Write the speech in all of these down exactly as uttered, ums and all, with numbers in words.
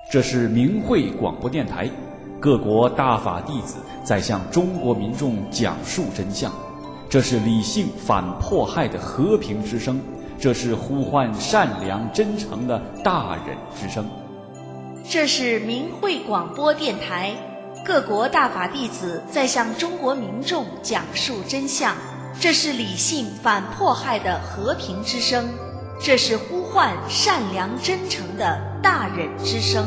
这是明慧广播电台，各国大法弟子在向中国民众讲述真相。这是理性反迫害的和平之声，这是呼唤善良真诚的大忍之声。 这是明慧广播电台，各国大法弟子在向中国民众讲述真相。这是理性反迫害的和平之声，这是呼唤善良真诚的大忍之声。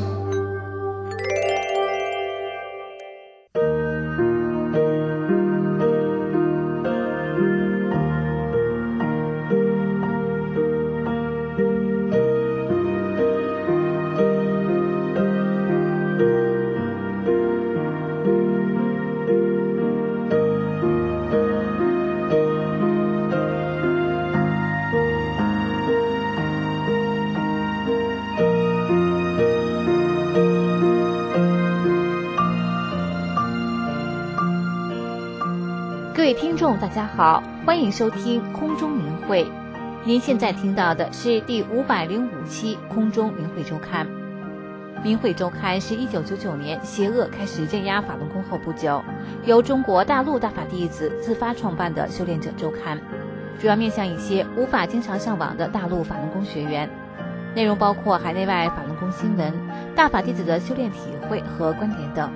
各位听众大家好，欢迎收听空中明慧。您现在听到的是第五百零五期空中明慧周刊。明慧周刊是一九九九年邪恶开始镇压法轮功后不久，由中国大陆大法弟子自发创办的修炼者周刊，主要面向一些无法经常上网的大陆法轮功学员，内容包括海内外法轮功新闻、大法弟子的修炼体会和观点等。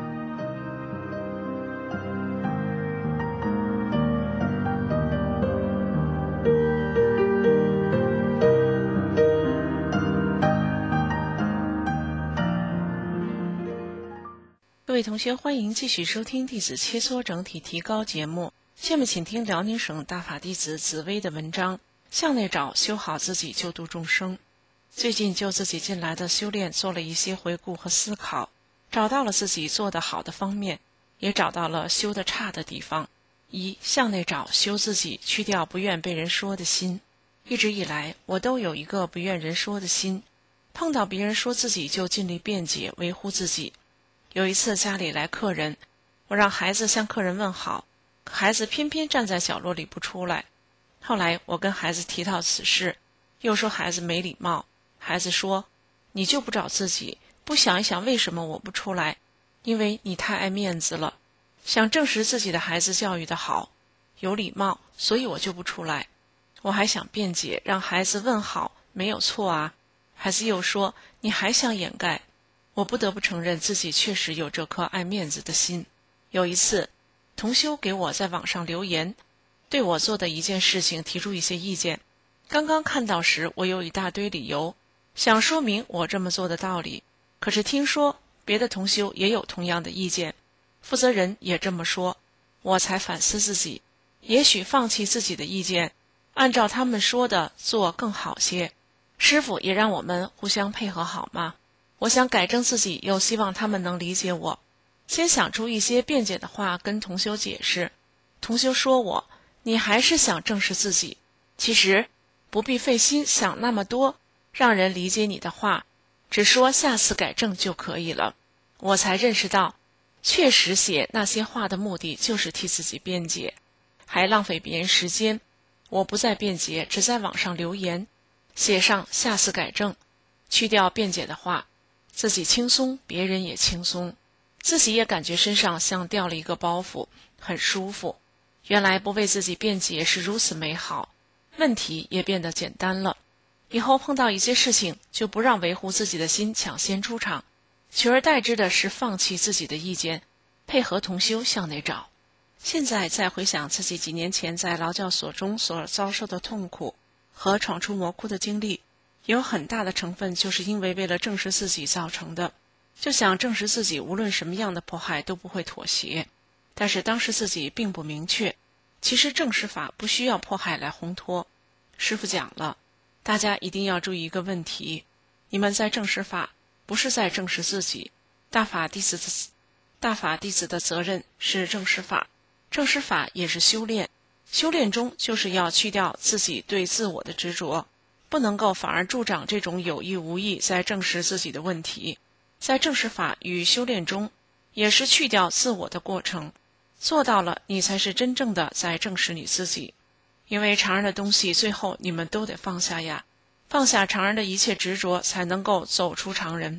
各位同学，欢迎继续收听弟子切磋整体提高节目。下面请听辽宁省大法弟子紫薇的文章，向内找，修好自己，救度众生。最近就自己近来的修炼做了一些回顾和思考，找到了自己做得好的方面，也找到了修得差的地方。一、向内找，修自己，去掉不愿被人说的心。一直以来，我都有一个不愿人说的心，碰到别人说自己就尽力辩解，维护自己。有一次家里来客人，我让孩子向客人问好，可孩子偏偏站在角落里不出来。后来我跟孩子提到此事，又说孩子没礼貌。孩子说，你就不找自己，不想一想为什么我不出来？因为你太爱面子了。想证实自己的孩子教育得好，有礼貌，所以我就不出来。我还想辩解，让孩子问好，没有错啊。孩子又说，你还想掩盖。我不得不承认自己确实有这颗爱面子的心。有一次，同修给我在网上留言，对我做的一件事情提出一些意见。刚刚看到时，我有一大堆理由，想说明我这么做的道理。可是听说别的同修也有同样的意见，负责人也这么说，我才反思自己，也许放弃自己的意见，按照他们说的做更好些。师父也让我们互相配合好吗？我想改正自己，又希望他们能理解我。先想出一些辩解的话跟同修解释。同修说我，你还是想正视自己。其实不必费心想那么多，让人理解你的话，只说下次改正就可以了。我才认识到，确实写那些话的目的就是替自己辩解，还浪费别人时间。我不再辩解，只在网上留言，写上下次改正，去掉辩解的话，自己轻松，别人也轻松，自己也感觉身上像掉了一个包袱，很舒服。原来不为自己辩解是如此美好，问题也变得简单了。以后碰到一些事情，就不让维护自己的心抢先出场，取而代之的是放弃自己的意见，配合同修向内找。现在再回想自己几年前在劳教所中所遭受的痛苦和闯出魔窟的经历，有很大的成分就是因为为了证实自己造成的，就想证实自己无论什么样的迫害都不会妥协。但是当时自己并不明确，其实证实法不需要迫害来烘托。师父讲了，大家一定要注意一个问题，你们在证实法不是在证实自己，大法弟子的大法弟子的责任是证实法，证实法也是修炼，修炼中就是要去掉自己对自我的执着，不能够反而助长这种有意无意在证实自己的问题。在证实法与修炼中，也是去掉自我的过程，做到了，你才是真正的在证实你自己。因为常人的东西最后你们都得放下呀，放下常人的一切执着，才能够走出常人。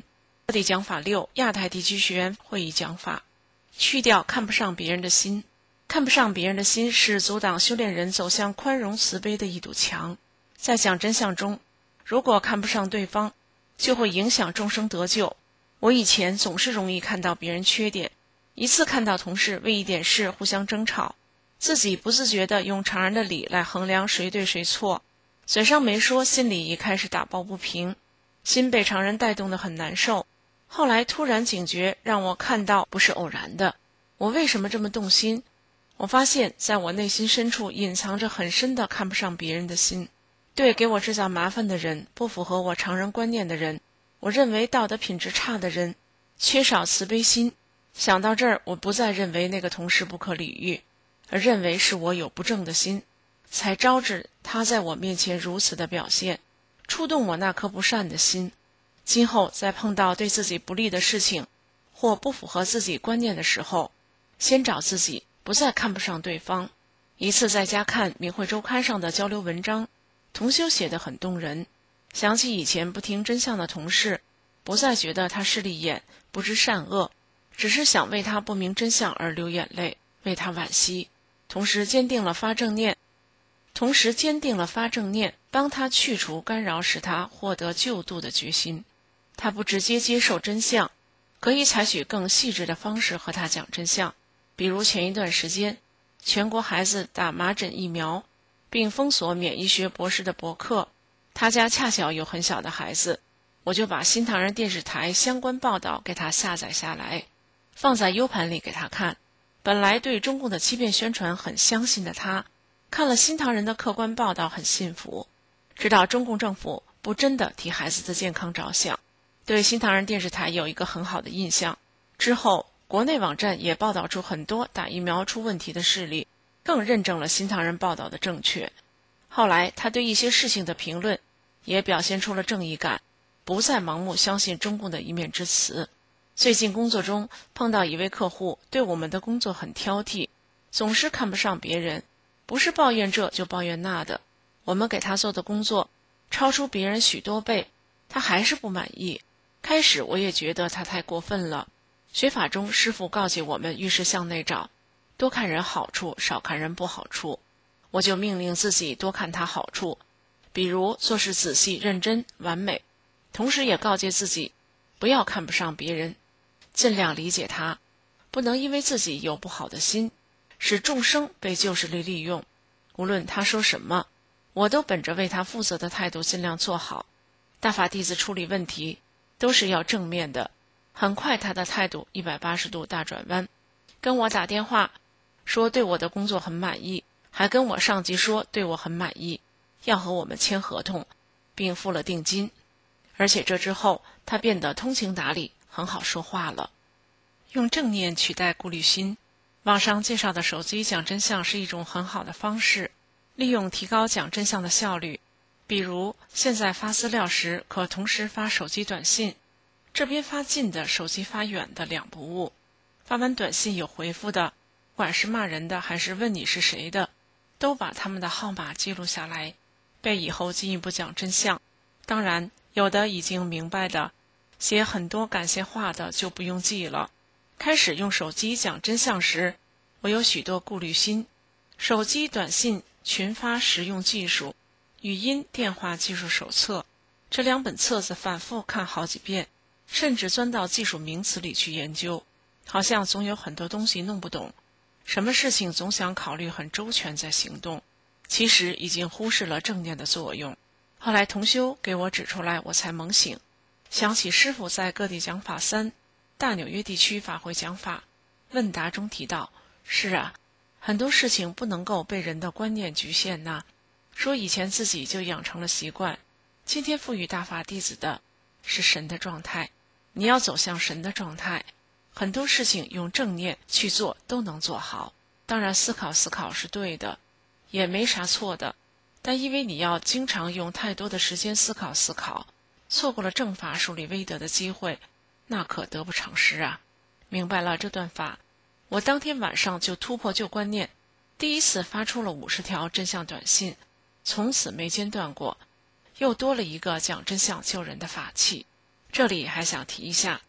各地讲法六亚太地区学员会议讲法，去掉看不上别人的心。看不上别人的心是阻挡修炼人走向宽容慈悲的一堵墙。在讲真相中，如果看不上对方，就会影响众生得救。我以前总是容易看到别人缺点，一次看到同事为一点事互相争吵，自己不自觉地用常人的理来衡量谁对谁错，嘴上没说，心里已开始打抱不平，心被常人带动得很难受。后来突然警觉，让我看到不是偶然的。我为什么这么动心？我发现在我内心深处隐藏着很深的看不上别人的心。对给我制造麻烦的人，不符合我常人观念的人，我认为道德品质差的人，缺少慈悲心。想到这儿，我不再认为那个同事不可理喻，而认为是我有不正的心，才招致他在我面前如此的表现，触动我那颗不善的心。今后在碰到对自己不利的事情或不符合自己观念的时候，先找自己，不再看不上对方。一次在家看《明慧周刊》上的交流文章，同修写得很动人，想起以前不听真相的同事，不再觉得他势利眼，不知善恶，只是想为他不明真相而流眼泪，为他惋惜，同时坚定了发正念，同时坚定了发正念，帮他去除干扰，使他获得救度的决心。他不直接接受真相，可以采取更细致的方式和他讲真相。比如前一段时间，全国孩子打麻疹疫苗，并封锁免疫学博士的博客，他家恰巧有很小的孩子，我就把新唐人电视台相关报道给他下载下来，放在 U 盘里给他看。本来对中共的欺骗宣传很相信的他，看了新唐人的客观报道很信服，知道中共政府不真的替孩子的健康着想，对新唐人电视台有一个很好的印象。之后国内网站也报道出很多打疫苗出问题的事例，更认证了新唐人报道的正确。后来他对一些事情的评论也表现出了正义感，不再盲目相信中共的一面之词。最近工作中碰到一位客户，对我们的工作很挑剔，总是看不上别人，不是抱怨这就抱怨那的。我们给他做的工作超出别人许多倍，他还是不满意。开始我也觉得他太过分了。学法中师父告诫我们遇事向内找，多看人好处，少看人不好处。我就命令自己多看他好处，比如做事仔细认真完美，同时也告诫自己不要看不上别人，尽量理解他，不能因为自己有不好的心，使众生被旧势力利用。无论他说什么，我都本着为他负责的态度尽量做好。大法弟子处理问题都是要正面的。很快他的态度一百八十度大转弯，跟我打电话说对我的工作很满意，还跟我上级说对我很满意，要和我们签合同，并付了定金。而且这之后他变得通情达理，很好说话了。用正念取代顾虑心，网上介绍的手机讲真相是一种很好的方式，利用提高讲真相的效率。比如现在发资料时可同时发手机短信，这边发近的，手机发远的，两不误。发完短信有回复的，不管是骂人的还是问你是谁的，都把他们的号码记录下来，备以后进一步讲真相。当然有的已经明白的，写很多感谢话的就不用记了。开始用手机讲真相时，我有许多顾虑心。手机短信群发实用技术、语音电话技术手册，这两本册子反复看好几遍，甚至钻到技术名词里去研究，好像总有很多东西弄不懂，什么事情总想考虑很周全再行动，其实已经忽视了正念的作用。后来同修给我指出来，我才猛醒，想起师父在各地讲法三大纽约地区法会讲法问答中提到，是啊，很多事情不能够被人的观念局限呐，说以前自己就养成了习惯，今天赋予大法弟子的是神的状态，你要走向神的状态，很多事情用正念去做都能做好。当然思考思考是对的，也没啥错的，但因为你要经常用太多的时间思考思考，错过了正法树立威德的机会，那可得不偿失啊。明白了这段法，我当天晚上就突破旧观念，第一次发出了五十条真相短信，从此没间断过，又多了一个讲真相救人的法器。这里还想提一下，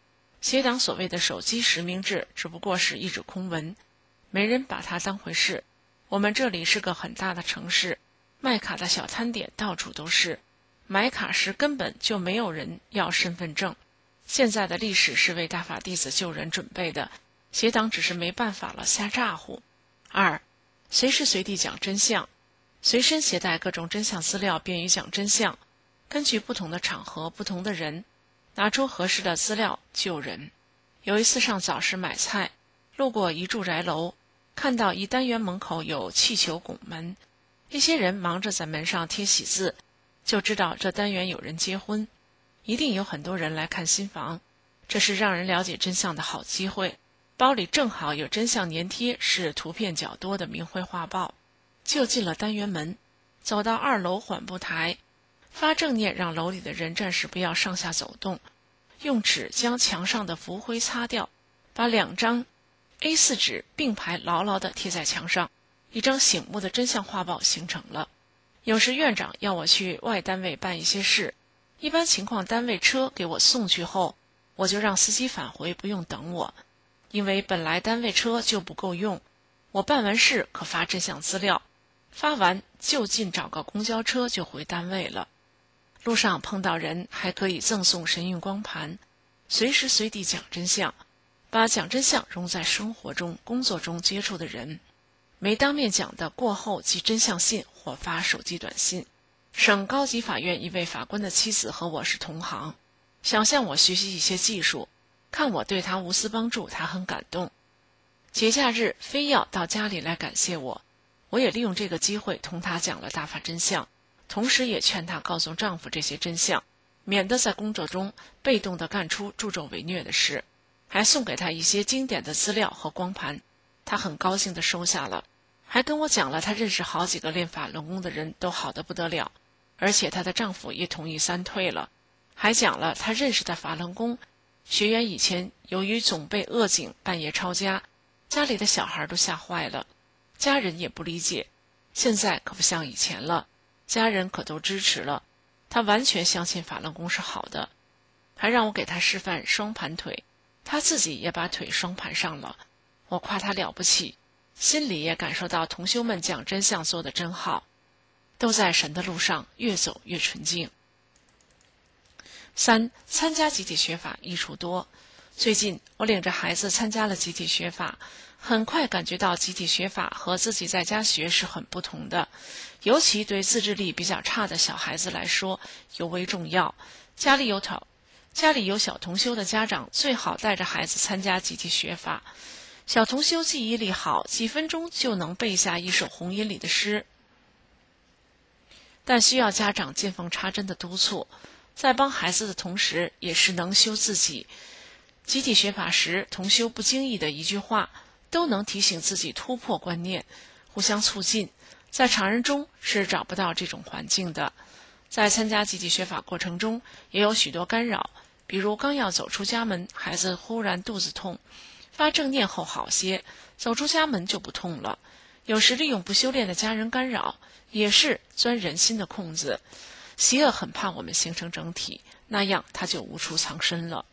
邪党所谓的手机实名制只不过是一纸空文，没人把它当回事。我们这里是个很大的城市，卖卡的小摊点到处都是，买卡时根本就没有人要身份证。现在的历史是为大法弟子救人准备的，邪党只是没办法了，瞎咋呼。二，随时随地讲真相，随身携带各种真相资料，便于讲真相。根据不同的场合、不同的人，拿出合适的资料救人。有一次上早市买菜，路过一住宅楼，看到一单元门口有气球拱门，一些人忙着在门上贴喜字，就知道这单元有人结婚，一定有很多人来看新房，这是让人了解真相的好机会。包里正好有真相粘贴，是图片较多的明绘画报，就进了单元门，走到二楼缓步台，发正念让楼里的人暂时不要上下走动，用纸将墙上的浮灰擦掉，把两张 A 四 纸并排牢牢地贴在墙上，一张醒目的真相画报形成了。有时院长要我去外单位办一些事，一般情况单位车给我送去后，我就让司机返回，不用等我，因为本来单位车就不够用，我办完事可发真相资料，发完就近找个公交车就回单位了。路上碰到人还可以赠送神韵光盘，随时随地讲真相，把讲真相融在生活中、工作中接触的人，没当面讲的过后寄真相信或发手机短信。省高级法院一位法官的妻子和我是同行，想向我学习一些技术，看我对他无私帮助，他很感动。节假日非要到家里来感谢我，我也利用这个机会同他讲了大法真相，同时也劝她告诉丈夫这些真相，免得在工作中被动地干出助纣为虐的事，还送给她一些经典的资料和光盘，她很高兴地收下了，还跟我讲了她认识好几个练法轮功的人都好得不得了，而且她的丈夫也同意三退了，还讲了她认识的法轮功学员以前由于总被恶警半夜抄家，家里的小孩都吓坏了，家人也不理解，现在可不像以前了，家人可都支持了，他完全相信法轮功是好的，还让我给他示范双盘腿，他自己也把腿双盘上了，我夸他了不起，心里也感受到同修们讲真相做得真好，都在神的路上越走越纯净。三，参加集体学法益处多。最近我领着孩子参加了集体学法，很快感觉到集体学法和自己在家学是很不同的，尤其对自制力比较差的小孩子来说尤为重要。家里有小家里有小同修的家长最好带着孩子参加集体学法，小同修记忆力好，几分钟就能背下一首红音里的诗，但需要家长见缝插针的督促，在帮孩子的同时也是能修自己。集体学法时，同修不经意的一句话都能提醒自己突破观念，互相促进，在常人中是找不到这种环境的。在参加集体学法过程中也有许多干扰，比如刚要走出家门，孩子忽然肚子痛，发正念后好些，走出家门就不痛了。有时利用不修炼的家人干扰，也是钻人心的空子。邪恶很怕我们形成整体，那样他就无处藏身了。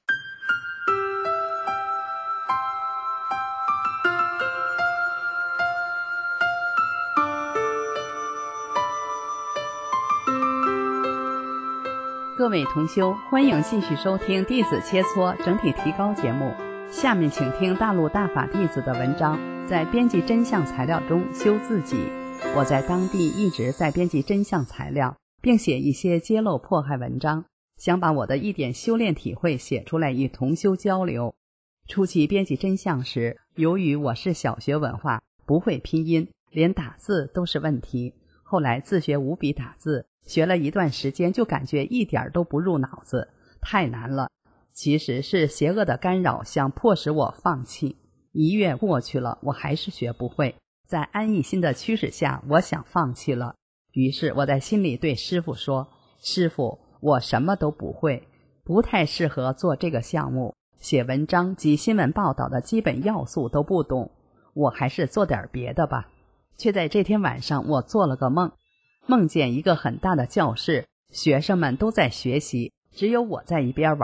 各位同修，欢迎继续收听弟子切磋整体提高节目。下面请听大陆大法弟子的文章，在编辑真相材料中修自己。我在当地一直在编辑真相材料，并写一些揭露迫害文章，想把我的一点修炼体会写出来与同修交流。初期编辑真相时，由于我是小学文化，不会拼音，连打字都是问题。后来自学五笔打字，学了一段时间就感觉一点都不入脑子，太难了。其实是邪恶的干扰想迫使我放弃。一月过去了，我还是学不会。在安逸心的驱使下，我想放弃了。于是我在心里对师父说，师父，我什么都不会，不太适合做这个项目，写文章及新闻报道的基本要素都不懂，我还是做点别的吧。却在这天晚上，我做了个梦，梦见一个很大的教室，学生们都在学习，只有我在一边玩。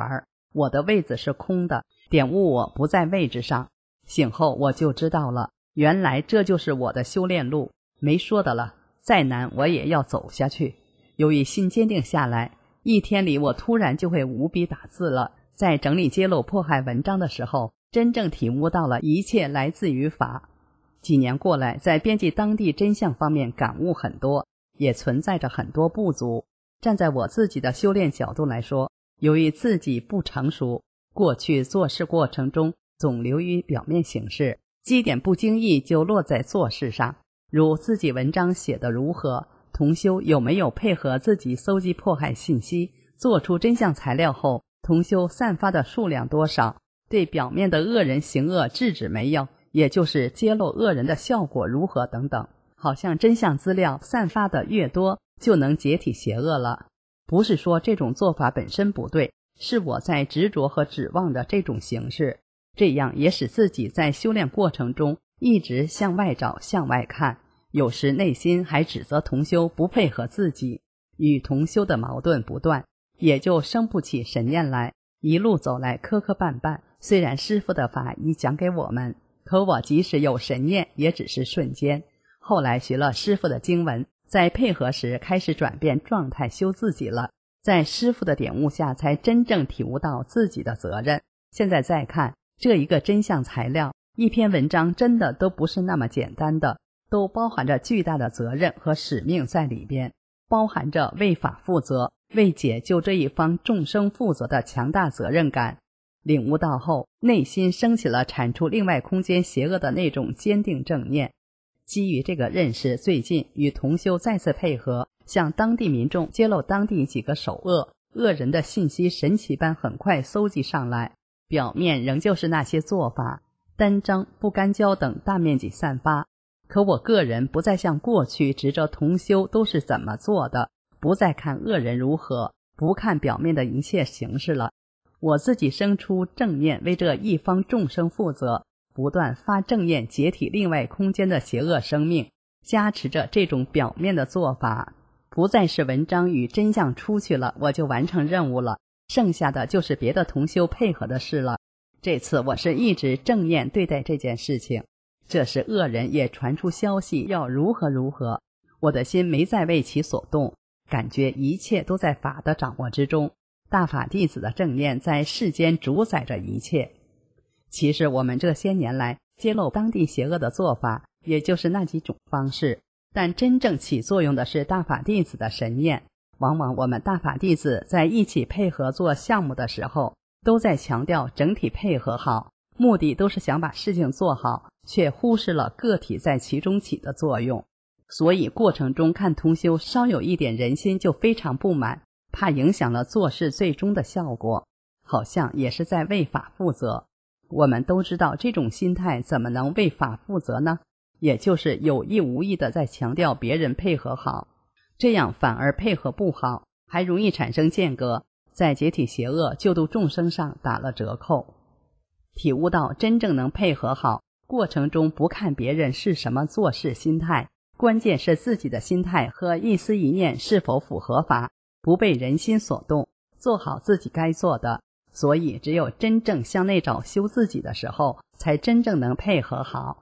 我的位子是空的，点悟我不在位置上。醒后我就知道了，原来这就是我的修炼路，没说的了，再难我也要走下去。由于心坚定下来，一天里我突然就会无笔打字了。在整理揭露迫害文章的时候，真正体悟到了一切来自于法。几年过来，在编辑当地真相方面感悟很多，也存在着很多不足。站在我自己的修炼角度来说，由于自己不成熟，过去做事过程中总流于表面形式，基点不经意就落在做事上。如自己文章写得如何，同修有没有配合自己搜集迫害信息，做出真相材料后，同修散发的数量多少，对表面的恶人行恶制止没有，也就是揭露恶人的效果如何等等。好像真相资料散发的越多，就能解体邪恶了。不是说这种做法本身不对，是我在执着和指望着这种形式，这样也使自己在修炼过程中一直向外找向外看，有时内心还指责同修不配合自己，与同修的矛盾不断，也就生不起神念来。一路走来磕磕绊绊，虽然师父的法已讲给我们，可我即使有神念也只是瞬间。后来学了师父的经文，在配合时开始转变状态修自己了，在师父的点悟下才真正体悟到自己的责任。现在再看这一个真相材料，一篇文章真的都不是那么简单的，都包含着巨大的责任和使命在里边，包含着为法负责，为解救这一方众生负责的强大责任感。领悟到后，内心升起了铲除另外空间邪恶的那种坚定正念。基于这个认识，最近与同修再次配合，向当地民众揭露当地几个首恶恶人的信息，神奇般很快搜集上来。表面仍旧是那些做法，单张、不干胶等大面积散发，可我个人不再像过去执着同修都是怎么做的，不再看恶人如何，不看表面的一切形式了。我自己生出正念，为这一方众生负责，不断发正念解体另外空间的邪恶生命，加持着这种表面的做法，不再是文章与真相出去了我就完成任务了，剩下的就是别的同修配合的事了。这次我是一直正念对待这件事情，这时恶人也传出消息要如何如何，我的心没再为其所动，感觉一切都在法的掌握之中，大法弟子的正念在世间主宰着一切。其实我们这些年来揭露当地邪恶的做法也就是那几种方式，但真正起作用的是大法弟子的神念。往往我们大法弟子在一起配合做项目的时候，都在强调整体配合好，目的都是想把事情做好，却忽视了个体在其中起的作用。所以过程中看同修稍有一点人心就非常不满，怕影响了做事最终的效果，好像也是在为法负责。我们都知道这种心态怎么能为法负责呢？也就是有意无意的在强调别人配合好，这样反而配合不好，还容易产生间隔，在解体邪恶救度众生上打了折扣。体悟到真正能配合好，过程中不看别人是什么做事心态，关键是自己的心态和一思一念是否符合法，不被人心所动，做好自己该做的。所以只有真正向内找修自己的时候，才真正能配合好。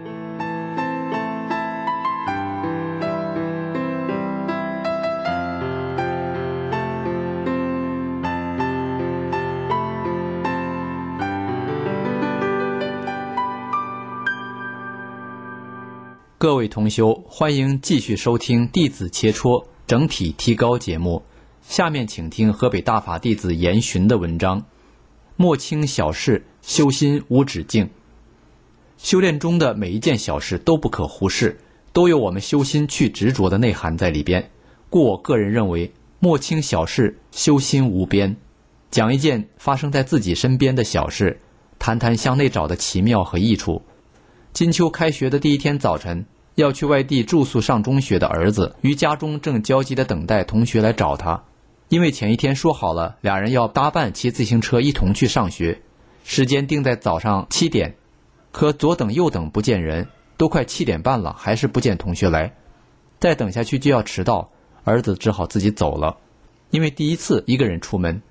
各位同修，欢迎继续收听弟子切磋整体提高节目。下面请听河北大法弟子严询的文章：莫轻小事，修心无止境。修炼中的每一件小事都不可忽视，都有我们修心去执着的内涵在里边。故我个人认为，莫轻小事，修心无边。讲一件发生在自己身边的小事，谈谈向内找的奇妙和益处。金秋开学的第一天早晨，要去外地住宿上中学的儿子于家中正焦急地等待同学来找他。因为前一天说好了，俩人要搭伴骑自行车一同去上学，时间定在早上七点。可左等右等不见人，都快七点半了，还是不见同学来。再等下去就要迟到，儿子只好自己走了。因为第一次一个人出门，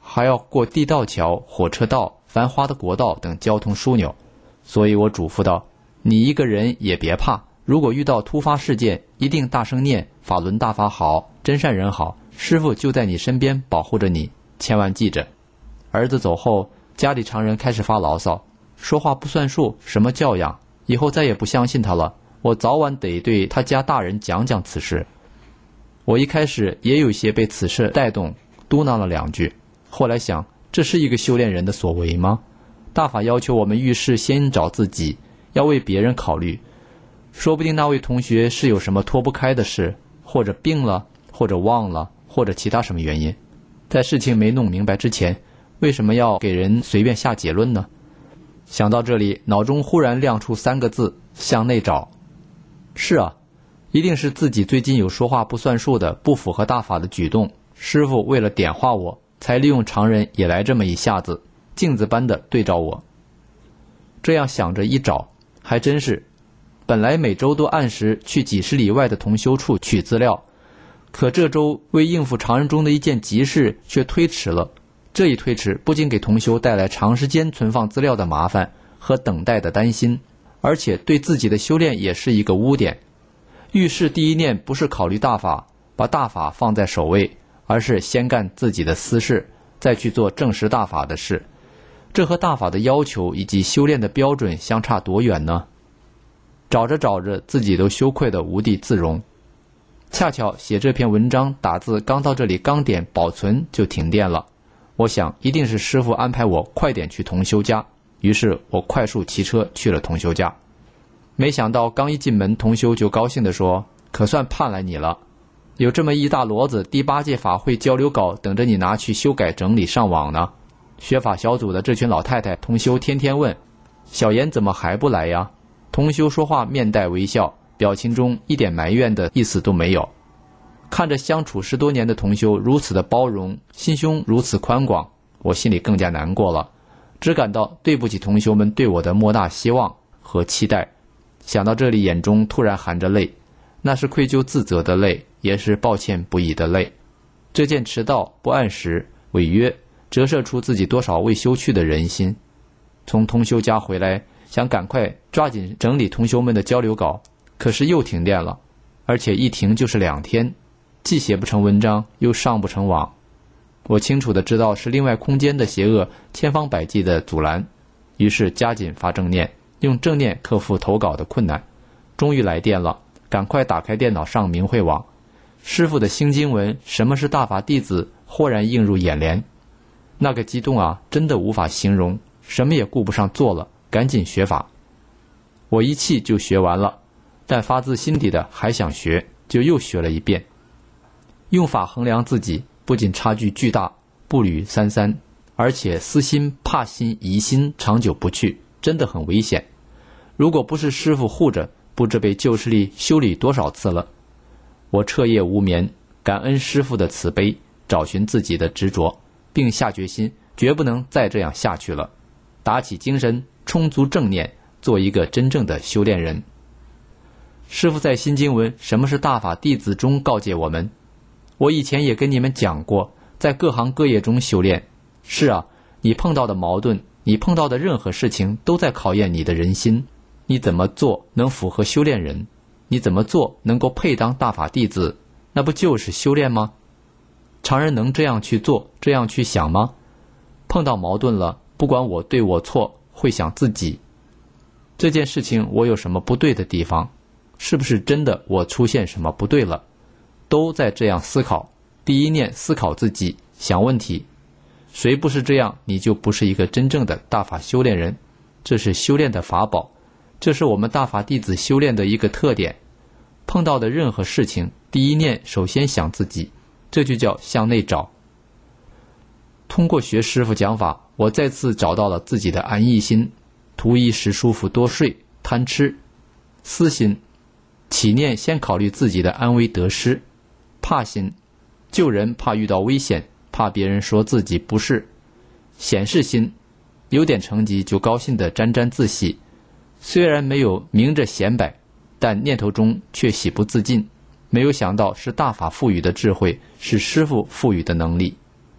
还要过地道桥、火车道、繁华的国道等交通枢纽。所以我嘱咐道，你一个人也别怕，如果遇到突发事件，一定大声念法轮大法好，真善人好，师父就在你身边保护着你，千万记着。儿子走后，家里常人开始发牢骚，说话不算数，什么教养，以后再也不相信他了，我早晚得对他家大人讲讲此事。我一开始也有些被此事带动，嘟囔了两句，后来想，这是一个修炼人的所为吗？大法要求我们遇事先找自己，要为别人考虑，说不定那位同学是有什么脱不开的事，或者病了，或者忘了，或者其他什么原因。在事情没弄明白之前，为什么要给人随便下结论呢？想到这里，脑中忽然亮出三个字：向内找。是啊，一定是自己最近有说话不算数的、不符合大法的举动，师父为了点化我，才利用常人也来这么一下子，镜子般的对照我。这样想着一找，还真是，本来每周都按时去几十里外的同修处取资料，可这周为应付常人中的一件急事却推迟了。这一推迟不仅给同修带来长时间存放资料的麻烦和等待的担心，而且对自己的修炼也是一个污点。遇事第一念不是考虑大法，把大法放在首位，而是先干自己的私事，再去做证实大法的事。这和大法的要求以及修炼的标准相差多远呢？找着找着，自己都羞愧得无地自容。恰巧写这篇文章打字刚到这里，刚点保存就停电了。我想一定是师父安排我快点去同修家，于是我快速骑车去了同修家。没想到刚一进门，同修就高兴地说，可算盼来你了，有这么一大摞子第八届法会交流稿等着你拿去修改整理上网呢。学法小组的这群老太太同修天天问，小妍怎么还不来呀？同修说话面带微笑，表情中一点埋怨的意思都没有。看着相处十多年的同修如此的包容，心胸如此宽广，我心里更加难过了，只感到对不起同修们对我的莫大希望和期待。想到这里，眼中突然含着泪，那是愧疚自责的泪，也是抱歉不已的泪。这件迟到、不按时、违约，折射出自己多少未修去的人心。从同修家回来，想赶快抓紧整理同修们的交流稿，可是又停电了，而且一停就是两天，既写不成文章，又上不成网。我清楚地知道是另外空间的邪恶千方百计地阻拦，于是加紧发正念，用正念克服投稿的困难。终于来电了，赶快打开电脑上明慧网，师父的新经文什么是大法弟子豁然映入眼帘。那个激动啊，真的无法形容，什么也顾不上做了，赶紧学法。我一气就学完了，但发自心底的还想学，就又学了一遍。用法衡量自己，不仅差距巨大，步履三三，而且私心、怕心、疑心长久不去，真的很危险。如果不是师父护着，不知被旧势力修理多少次了。我彻夜无眠，感恩师父的慈悲，找寻自己的执着，并下决心绝不能再这样下去了，打起精神，充足正念，做一个真正的修炼人。师父在新经文什么是大法弟子中告诫我们，我以前也跟你们讲过，在各行各业中修炼。是啊，你碰到的矛盾，你碰到的任何事情都在考验你的人心，你怎么做能符合修炼人？你怎么做能够配当大法弟子？那不就是修炼吗？常人能这样去做，这样去想吗？碰到矛盾了，不管我对我错，会想自己，这件事情我有什么不对的地方？是不是真的我出现什么不对了？都在这样思考。第一念思考自己，想问题。谁不是这样，你就不是一个真正的大法修炼人。这是修炼的法宝，这是我们大法弟子修炼的一个特点。碰到的任何事情，第一念首先想自己，这就叫向内找。通过学师父讲法，我再次找到了自己的安逸心，图一时舒服多睡，贪吃。私心，起念先考虑自己的安危得失。怕心，救人怕遇到危险，怕别人说自己不是。显示心，有点成绩就高兴地沾沾自喜，虽然没有明着显摆，但念头中却喜不自禁。没有想到是大法赋予的智慧，是师父赋予的能力。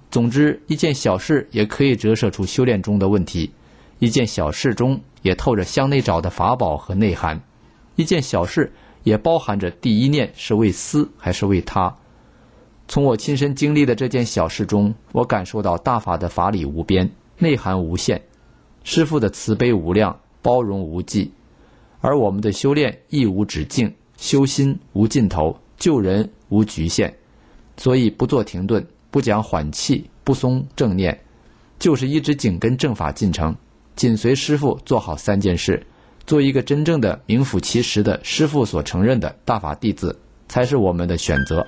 总之，一件小事也可以折射出修炼中的问题，一件小事中也透着向内找的法宝和内涵，一件小事也包含着第一念是为私还是为他。从我亲身经历的这件小事中，我感受到大法的法理无边，内涵无限，师父的慈悲无量，包容无际，而我们的修炼亦无止境，修心无尽头，救人无局限。所以不做停顿，不讲缓气，不松正念，就是一直紧跟正法进程，紧随师父做好三件事，做一个真正的名副其实的师父所承认的大法弟子，才是我们的选择。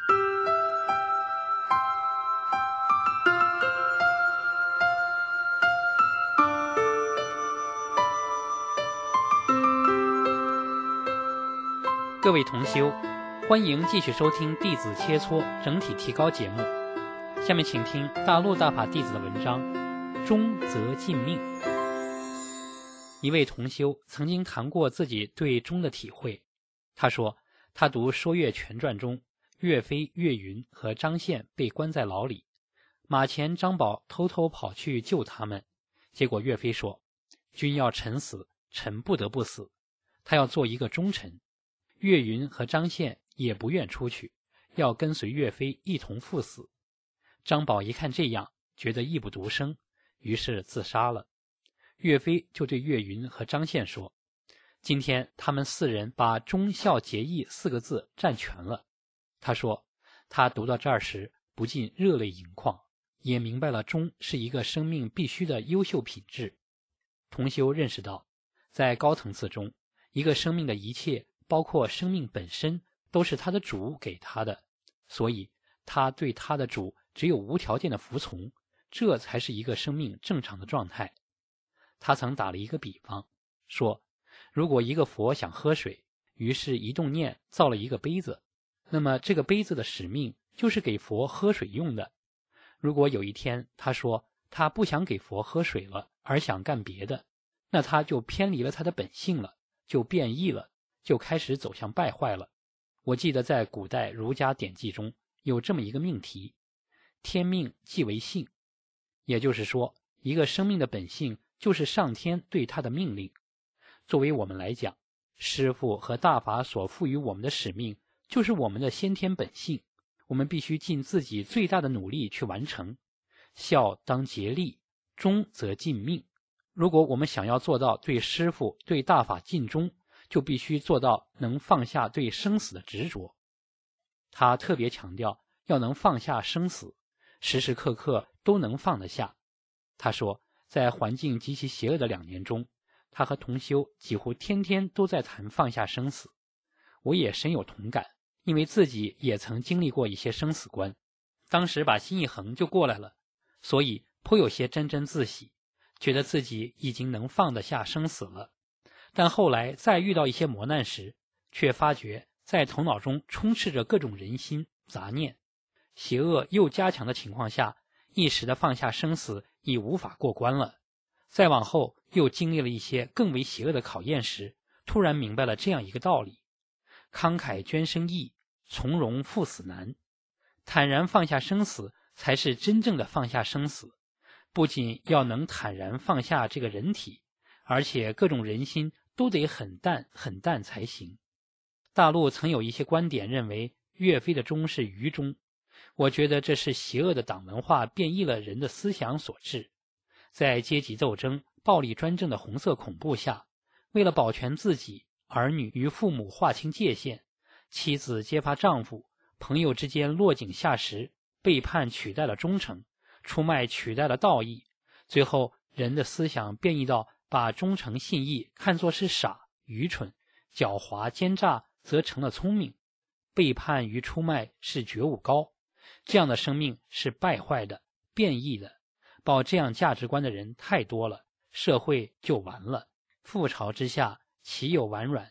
各位同修，欢迎继续收听弟子切磋整体提高节目。下面请听大陆大法弟子的文章《中则尽命》。一位同修曾经谈过自己对中的体会。他说，他读《说岳全传》中，岳飞、岳云和张宪被关在牢里，马前、张宝偷偷跑去救他们，结果岳飞说：“君要臣死，臣不得不死。”他要做一个忠臣。岳云和张宪也不愿出去，要跟随岳飞一同赴死。张宝一看这样，觉得义不独生，于是自杀了。岳飞就对岳云和张宪说：“今天他们四人把忠孝节义四个字占全了。”他说，他读到这儿时不禁热泪盈眶，也明白了忠是一个生命必须的优秀品质。同修认识到，在高层次中，一个生命的一切，包括生命本身，都是他的主给他的，所以他对他的主只有无条件的服从，这才是一个生命正常的状态。他曾打了一个比方，说如果一个佛想喝水，于是一动念造了一个杯子，那么这个杯子的使命就是给佛喝水用的。如果有一天他说他不想给佛喝水了，而想干别的，那他就偏离了他的本性了，就变异了，就开始走向败坏了。我记得在古代儒家典籍中有这么一个命题：天命即为性，也就是说，一个生命的本性就是上天对他的命令。作为我们来讲，师父和大法所赋予我们的使命就是我们的先天本性，我们必须尽自己最大的努力去完成。孝当竭力，忠则尽命。如果我们想要做到对师父对大法尽忠，就必须做到能放下对生死的执着。他特别强调要能放下生死，时时刻刻都能放得下。他说，在环境极其邪恶的两年中，他和同修几乎天天都在谈放下生死。我也深有同感，因为自己也曾经历过一些生死关，当时把心一横就过来了，所以颇有些沾沾自喜，觉得自己已经能放得下生死了。但后来再遇到一些磨难时，却发觉在头脑中充斥着各种人心杂念，邪恶又加强的情况下，一时的放下生死已无法过关了。再往后又经历了一些更为邪恶的考验时，突然明白了这样一个道理：慷慨捐生易，从容赴死难。坦然放下生死，才是真正的放下生死。不仅要能坦然放下这个人体，而且各种人心都得很淡很淡才行。大陆曾有一些观点认为岳飞的忠是愚忠，我觉得这是邪恶的党文化变异了人的思想所致。在阶级斗争、暴力专政的红色恐怖下，为了保全自己，儿女与父母划清界限，妻子揭发丈夫，朋友之间落井下石，背叛取代了忠诚，出卖取代了道义，最后人的思想变异到把忠诚信义看作是傻、愚蠢、狡猾、奸诈，则成了聪明；背叛与出卖是觉悟高。这样的生命是败坏的、变异的。抱这样价值观的人太多了，社会就完了。覆巢之下，岂有完卵？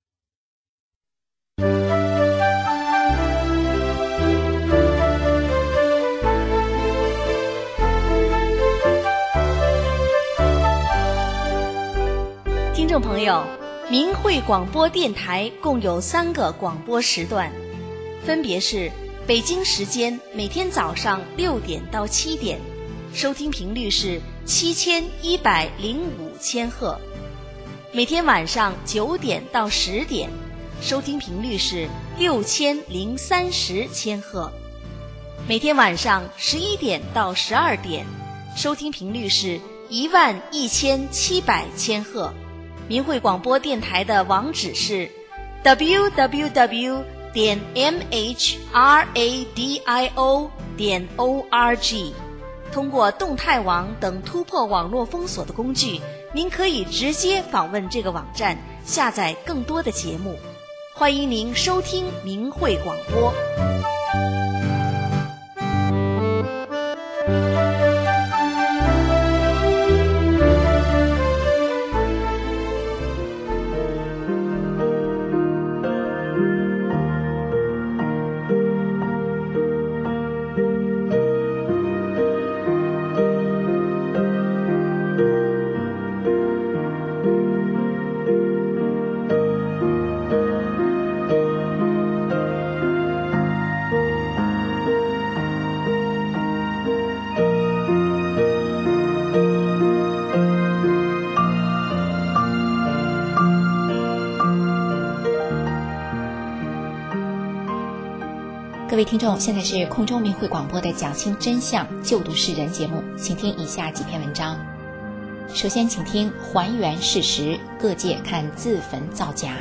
听众朋友，明慧广播电台共有三个广播时段，分别是北京时间每天早上六点到七点，收听频率是七千一百零五千赫；每天晚上九点到十点，收听频率是六千零三十千赫；每天晚上十一点到十二点，收听频率是一万一千七百千赫。明慧广播电台的网址是 double-u double-u double-u 点 m h radio 点 org。通过动态网等突破网络封锁的工具，您可以直接访问这个网站，下载更多的节目。欢迎您收听明慧广播。 各位听众，现在是空中明慧广播的讲清真相救度世人节目，请听以下几篇文章。首先请听还原事实，各界看自焚造假。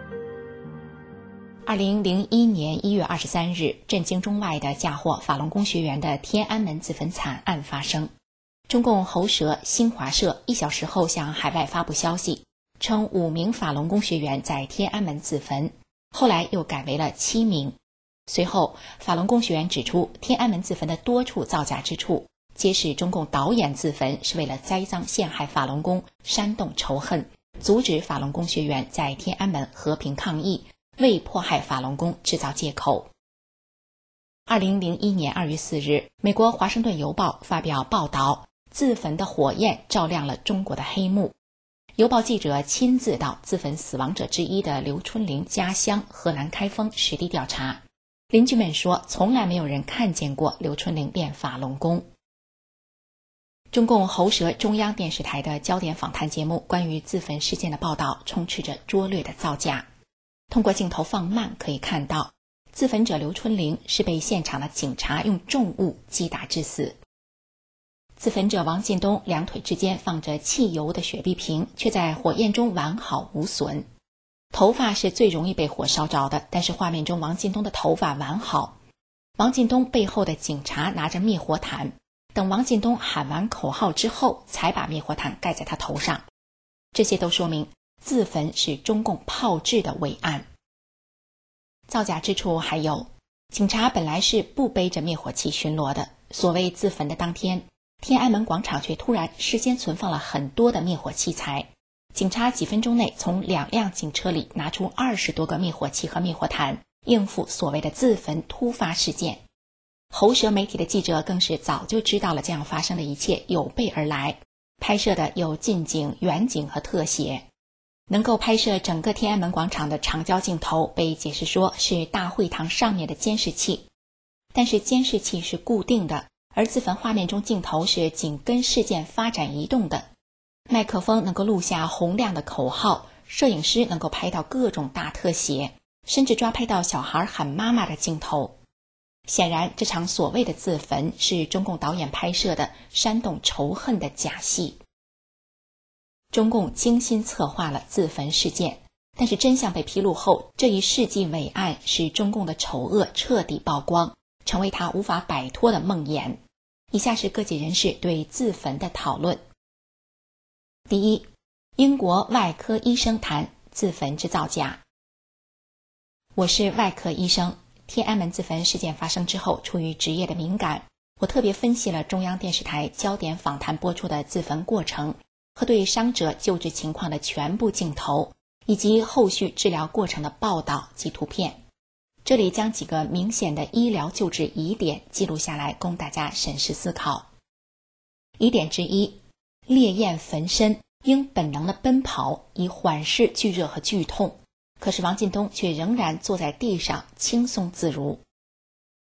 二零零一年一月二十三日，震惊中外的嫁祸法轮功学员的天安门自焚惨案发生。中共喉舌新华社一小时后向海外发布消息，称五名法轮功学员在天安门自焚，后来又改为了七名。随后，法轮功学员指出，天安门自焚的多处造假之处，揭示中共导演自焚是为了栽赃陷害法轮功，煽动仇恨，阻止法轮功学员在天安门和平抗议，为迫害法轮功制造借口。二零零一年二月四日，美国华盛顿邮报发表报道，自焚的火焰照亮了中国的黑幕。邮报记者亲自到自焚死亡者之一的刘春玲家乡荷兰开封实地调查。邻居们说，从来没有人看见过刘春玲练法轮功。中共喉舌中央电视台的焦点访谈节目关于自焚事件的报道充斥着拙劣的造假。通过镜头放慢可以看到，自焚者刘春玲是被现场的警察用重物击打致死。自焚者王进东两腿之间放着汽油的雪碧瓶，却在火焰中完好无损。头发是最容易被火烧着的，但是画面中王进东的头发完好。王进东背后的警察拿着灭火毯，等王进东喊完口号之后，才把灭火毯盖在他头上。这些都说明自焚是中共炮制的伪案。造假之处还有，警察本来是不背着灭火器巡逻的，所谓自焚的当天，天安门广场却突然事先存放了很多的灭火器材。警察几分钟内从两辆警车里拿出二十多个灭火器和灭火毯，应付所谓的自焚突发事件。喉舌媒体的记者更是早就知道了这样发生的一切，有备而来，拍摄的有近景、远景和特写。能够拍摄整个天安门广场的长焦镜头被解释说是大会堂上面的监视器，但是监视器是固定的，而自焚画面中镜头是紧跟事件发展移动的。麦克风能够录下洪亮的口号，摄影师能够拍到各种大特写，甚至抓拍到小孩喊妈妈的镜头。显然，这场所谓的自焚是中共导演拍摄的煽动仇恨的假戏。中共精心策划了自焚事件，但是真相被披露后，这一世纪伟案使中共的丑恶彻底曝光，成为他无法摆脱的梦魇。以下是各界人士对自焚的讨论。第一，英国外科医生谈自焚之造假。我是外科医生，天安门自焚事件发生之后，出于职业的敏感，我特别分析了中央电视台焦点访谈播出的自焚过程和对伤者救治情况的全部镜头，以及后续治疗过程的报道及图片。这里将几个明显的医疗救治疑点记录下来，供大家审视思考。疑点之一，烈焰焚身，应本能的奔跑，以缓释剧热和剧痛，可是王进东却仍然坐在地上轻松自如。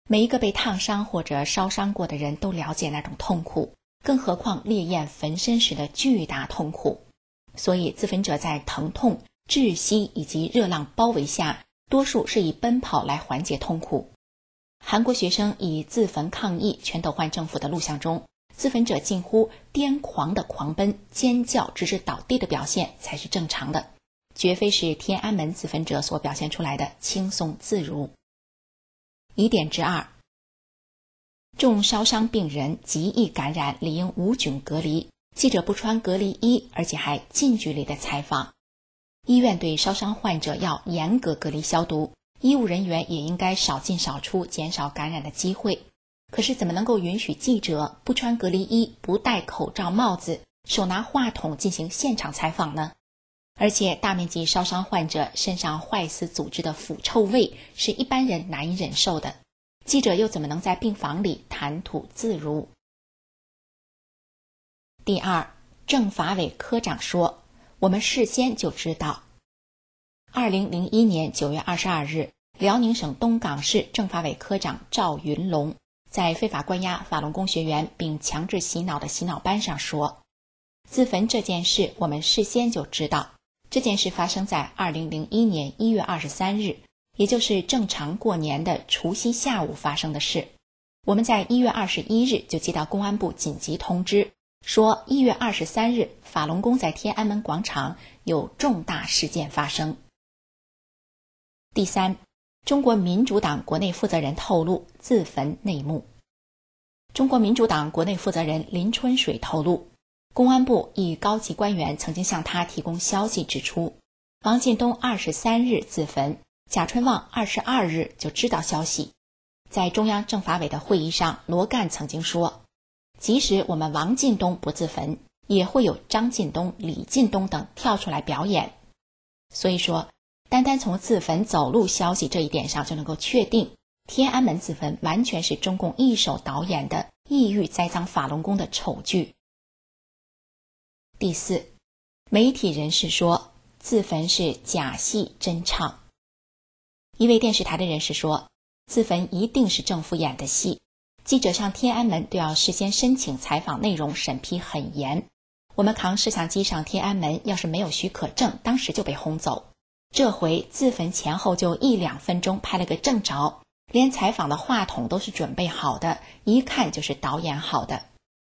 每一个被烫伤或者烧伤过的人都了解那种痛苦，更何况烈焰焚身时的巨大痛苦。所以自焚者在疼痛、窒息以及热浪包围下，多数是以奔跑来缓解痛苦。韩国学生以自焚抗议全斗焕政府的录像中，自焚者近乎癫狂的狂奔、尖叫直至倒地的表现才是正常的，绝非是天安门自焚者所表现出来的轻松自如。疑点之二，重烧伤病人极易感染，理应无菌隔离，记者不穿隔离衣，而且还近距离的采访。医院对烧伤患者要严格隔离消毒，医务人员也应该少进少出，减少感染的机会。可是怎么能够允许记者不穿隔离衣、不戴口罩帽子，手拿话筒进行现场采访呢？而且大面积烧伤患者身上坏死组织的腐臭味是一般人难以忍受的，记者又怎么能在病房里谈吐自如？第二，政法委科长说，我们事先就知道。二零零一年九月二十二日，辽宁省东港市政法委科长赵云龙在非法关押法轮功学员并强制洗脑的洗脑班上说，自焚这件事我们事先就知道。这件事发生在二零零一年一月二十三日，也就是正常过年的除夕下午发生的事。我们在一月二十一日就接到公安部紧急通知，说一月二十三日法轮功在天安门广场有重大事件发生。第三，中国民主党国内负责人透露自焚内幕。中国民主党国内负责人林春水透露，公安部一高级官员曾经向他提供消息指出，王进东二十三日自焚，贾春旺二十二日就知道消息。在中央政法委的会议上，罗干曾经说，即使我们王进东不自焚，也会有张进东、李进东等跳出来表演。所以说，单单从自焚走路消息这一点上就能够确定，天安门自焚完全是中共一手导演的意欲栽赃法轮功的丑剧。第四，媒体人士说自焚是假戏真唱。一位电视台的人士说，自焚一定是政府演的戏，记者上天安门都要事先申请采访内容，审批很严。我们扛摄像机上天安门，要是没有许可证，当时就被轰走。这回自焚前后就一两分钟拍了个正着，连采访的话筒都是准备好的，一看就是导演好的。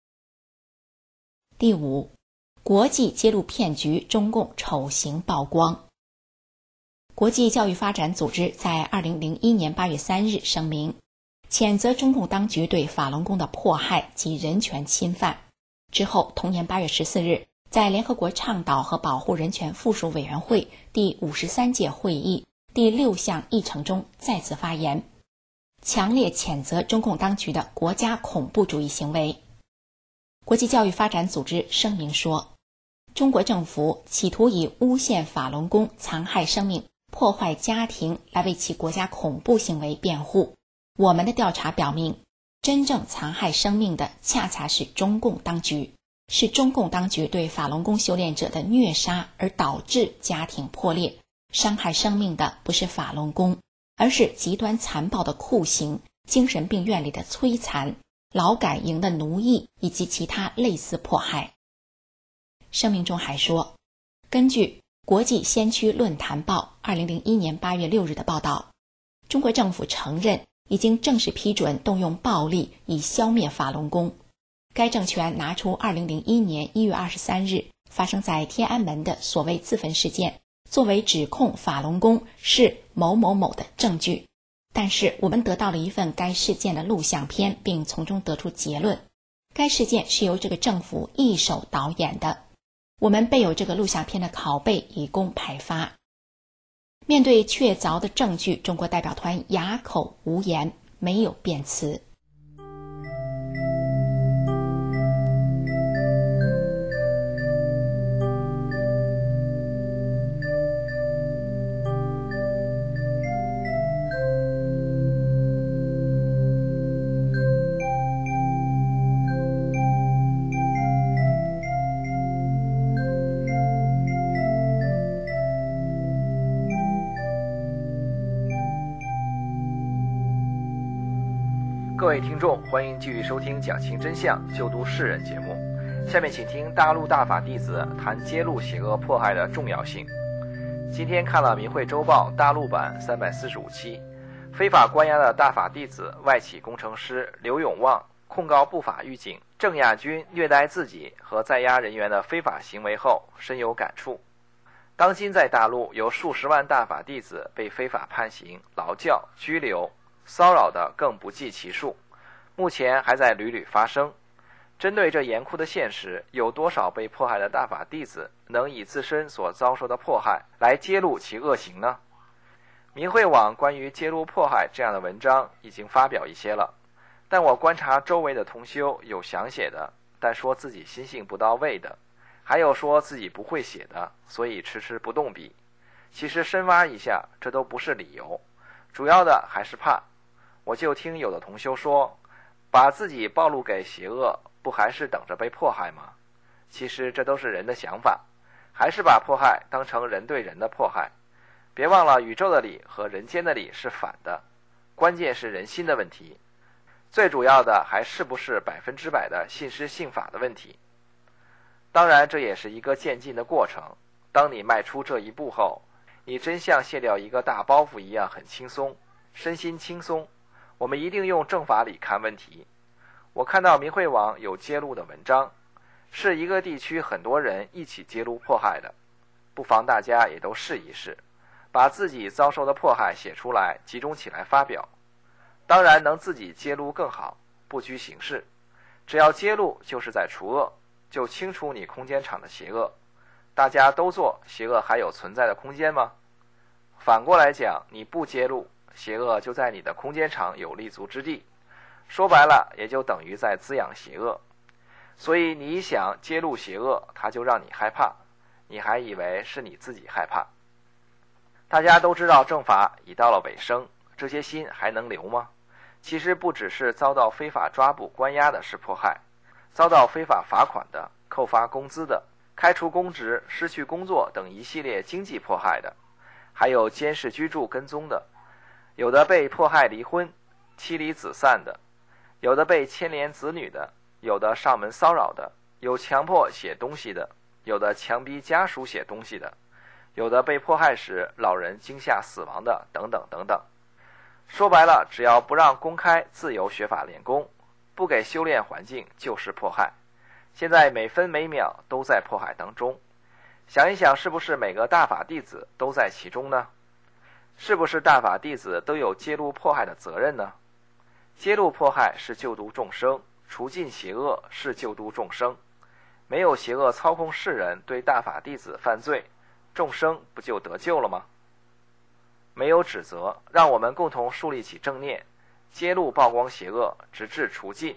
第五，国际揭露骗局，中共丑行曝光。国际教育发展组织在二零零一年八月三日声明，谴责中共当局对法轮功的迫害及人权侵犯。之后，同年八月十四日，在联合国倡导和保护人权附属委员会第五十三届会议第六项议程中再次发言，强烈谴责中共当局的国家恐怖主义行为。国际教育发展组织声明说，中国政府企图以诬陷法轮功、残害生命、破坏家庭来为其国家恐怖行为辩护。我们的调查表明，真正残害生命的恰恰是中共当局，是中共当局对法轮功修炼者的虐杀而导致家庭破裂。伤害生命的不是法轮功，而是极端残暴的酷刑、精神病院里的摧残、劳改营的奴役以及其他类似迫害。声明中还说，根据国际先驱论坛报二零零一年八月六日的报道，中国政府承认已经正式批准动用暴力以消灭法轮功。该政权拿出二零零一年一月二十三日发生在天安门的所谓自焚事件作为指控法轮功是某某某的证据。但是我们得到了一份该事件的录像片，并从中得出结论，该事件是由这个政府一手导演的。我们备有这个录像片的拷贝以供派发。面对确凿的证据，中国代表团哑口无言，没有辩词。 位听众，欢迎继续收听讲清真相、救度世人节目。下面请听大陆大法弟子谈揭露邪恶迫害的重要性。今天看了《民汇周报》大陆版三百四十五期，非法关押的大法弟子外企工程师刘永旺控告不法狱警郑亚军虐待自己和在押人员的非法行为后，深有感触。当今在大陆有数十万大法弟子被非法判刑、劳教、拘留、骚扰的更不计其数，目前还在屡屡发生。针对这严酷的现实，有多少被迫害的大法弟子能以自身所遭受的迫害来揭露其恶行呢？民汇网关于揭露迫害这样的文章已经发表一些了，但我观察周围的同修有想写的，但说自己心性不到位的，还有说自己不会写的，所以迟迟不动笔。其实深挖一下，这都不是理由，主要的还是怕。我就听有的同修说，把自己暴露给邪恶，不还是等着被迫害吗？其实这都是人的想法，还是把迫害当成人对人的迫害。别忘了，宇宙的理和人间的理是反的，关键是人心的问题。最主要的还是不是百分之百的信师信法的问题。当然，这也是一个渐进的过程。当你迈出这一步后，你真像卸掉一个大包袱一样很轻松，身心轻松。我们一定用正法理看问题。我看到民汇网有揭露的文章，是一个地区很多人一起揭露迫害的，不妨大家也都试一试，把自己遭受的迫害写出来，集中起来发表。当然能自己揭露更好，不拘形式，只要揭露就是在除恶，就清除你空间场的邪恶。大家都做，邪恶还有存在的空间吗？反过来讲，你不揭露，邪恶就在你的空间场有立足之地，说白了也就等于在滋养邪恶。所以你一想揭露邪恶，它就让你害怕，你还以为是你自己害怕。大家都知道正法已到了尾声，这些心还能留吗？其实不只是遭到非法抓捕关押的是迫害，遭到非法罚款的、扣发工资的、开除公职、失去工作等一系列经济迫害的，还有监视居住跟踪的，有的被迫害离婚、妻离子散的，有的被牵连子女的，有的上门骚扰的，有强迫写东西的，有的强逼家属写东西的，有的被迫害时老人惊吓死亡的，等等等等。说白了，只要不让公开自由学法练功，不给修炼环境，就是迫害。现在每分每秒都在迫害当中，想一想，是不是每个大法弟子都在其中呢？是不是大法弟子都有揭露迫害的责任呢？揭露迫害是救度众生，除尽邪恶是救度众生。没有邪恶操控世人对大法弟子犯罪，众生不就得救了吗？没有指责，让我们共同树立起正念，揭露曝光邪恶，直至除尽。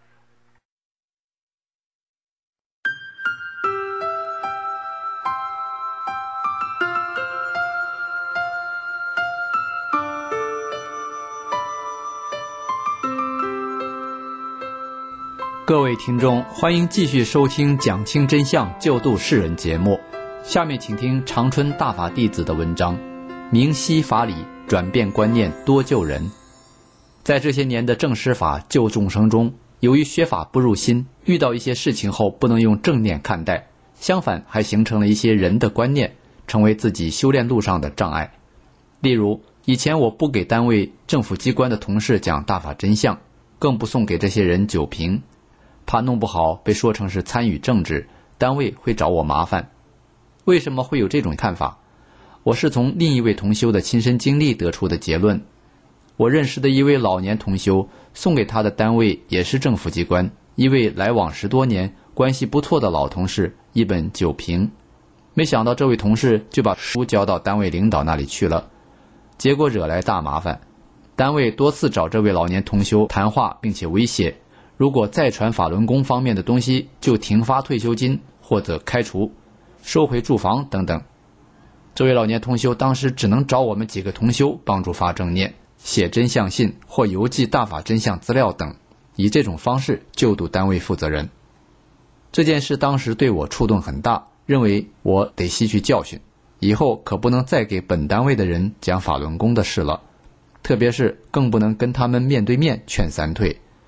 各位听众，欢迎继续收听讲清真相救度世人节目。下面请听长春大法弟子的文章，明晰法理，转变观念，多救人。在这些年的正师法救众生中，由于学法不入心，遇到一些事情后不能用正念看待，相反还形成了一些人的观念，成为自己修炼路上的障碍。例如，以前我不给单位政府机关的同事讲大法真相，更不送给这些人酒瓶，怕弄不好被说成是参与政治，单位会找我麻烦。为什么会有这种看法？我是从另一位同修的亲身经历得出的结论。我认识的一位老年同修，送给他的单位也是政府机关，一位来往十多年、关系不错的老同事一本酒瓶。没想到这位同事就把书交到单位领导那里去了，结果惹来大麻烦。单位多次找这位老年同修谈话，并且威胁，如果再传法轮功方面的东西，就停发退休金或者开除、收回住房等等。这位老年同修当时只能找我们几个同修帮助发正念，写真相信或邮寄大法真相资料等，以这种方式救度单位负责人。这件事当时对我触动很大，认为我得吸取教训，以后可不能再给本单位的人讲法轮功的事了，特别是更不能跟他们面对面劝三退，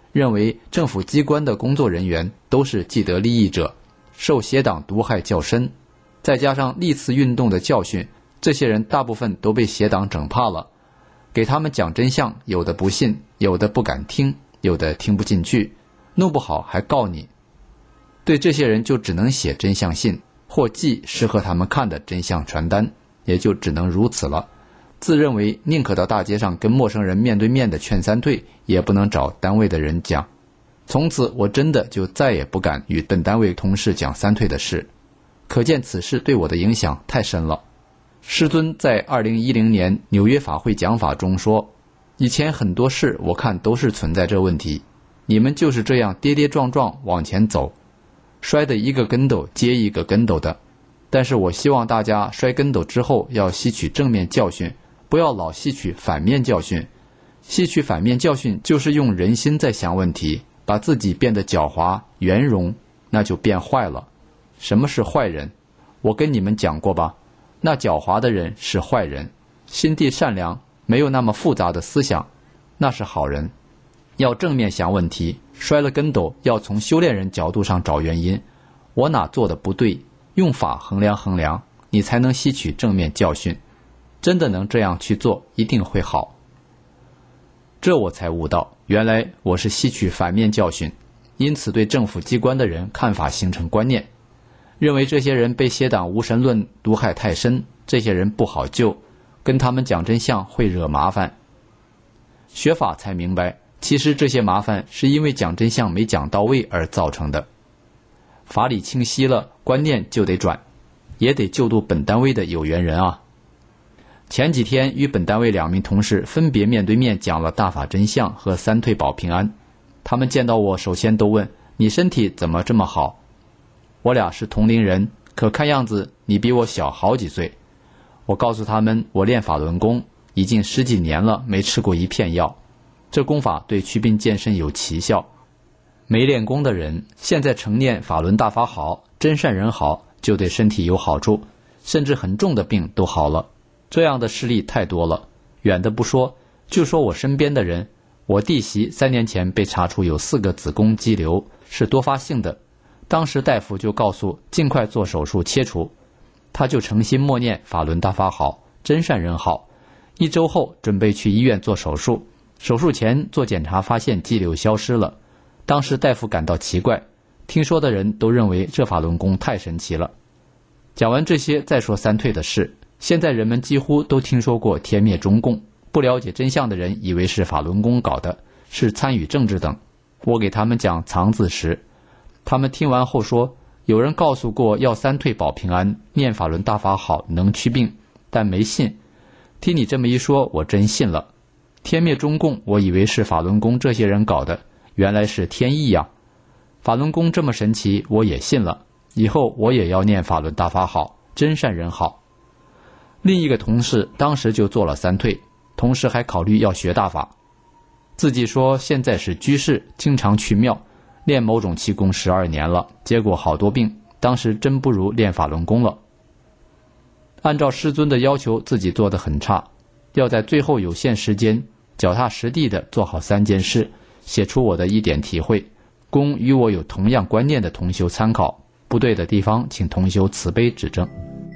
认为政府机关的工作人员都是既得利益者，受邪党毒害较深，再加上历次运动的教训，这些人大部分都被邪党整怕了。给他们讲真相，有的不信，有的不敢听，有的听不进去，弄不好还告你。对这些人就只能写真相信，或寄适合他们看的真相传单，也就只能如此了。自认为宁可到大街上跟陌生人面对面的劝三退，也不能找单位的人讲。从此我真的就再也不敢与本单位同事讲三退的事，可见此事对我的影响太深了。师尊在二零一零年纽约法会讲法中说，以前很多事我看都是存在这问题，你们就是这样跌跌撞撞往前走，摔得一个跟斗接一个跟斗的。但是我希望大家摔跟斗之后要吸取正面教训，不要老吸取反面教训。吸取反面教训就是用人心在想问题，把自己变得狡猾圆融，那就变坏了。什么是坏人？我跟你们讲过吧，那狡猾的人是坏人，心地善良，没有那么复杂的思想，那是好人。要正面想问题，摔了跟斗要从修炼人角度上找原因，我哪做的不对，用法衡量衡量，你才能吸取正面教训。真的能这样去做，一定会好。这我才悟到，原来我是吸取反面教训，因此对政府机关的人看法形成观念，认为这些人被邪党无神论毒害太深，这些人不好救，跟他们讲真相会惹麻烦。学法才明白，其实这些麻烦是因为讲真相没讲到位而造成的。法理清晰了，观念就得转，也得救度本单位的有缘人啊。前几天与本单位两名同事分别面对面讲了大法真相和三退保平安，他们见到我首先都问，你身体怎么这么好？我俩是同龄人，可看样子你比我小好几岁。我告诉他们，我练法轮功已经十几年了，没吃过一片药，这功法对祛病健身有奇效。没练功的人现在成念法轮大法好，真善人好，就对身体有好处，甚至很重的病都好了。这样的事例太多了，远的不说，就说我身边的人，我弟媳三年前被查出有四个子宫肌瘤，是多发性的，当时大夫就告诉尽快做手术切除，他就诚心默念法轮大法好，真善人好。一周后准备去医院做手术，手术前做检查发现肌瘤消失了，当时大夫感到奇怪，听说的人都认为这法轮功太神奇了。讲完这些，再说三退的事。现在人们几乎都听说过天灭中共，不了解真相的人以为是法轮功搞的，是参与政治等。我给他们讲藏字时，他们听完后说，有人告诉过要三退保平安，念法轮大法好能祛病，但没信。听你这么一说，我真信了。天灭中共，我以为是法轮功这些人搞的，原来是天意呀。法轮功这么神奇，我也信了，以后我也要念法轮大法好，真善人好。另一个同事当时就做了三退，同时还考虑要学大法，自己说现在是居士，经常去庙练某种气功十二年了，结果好多病，当时真不如练法轮功了。按照师尊的要求，自己做得很差，要在最后有限时间脚踏实地地做好三件事，写出我的一点体会，供与我有同样观念的同修参考，不对的地方请同修慈悲指正。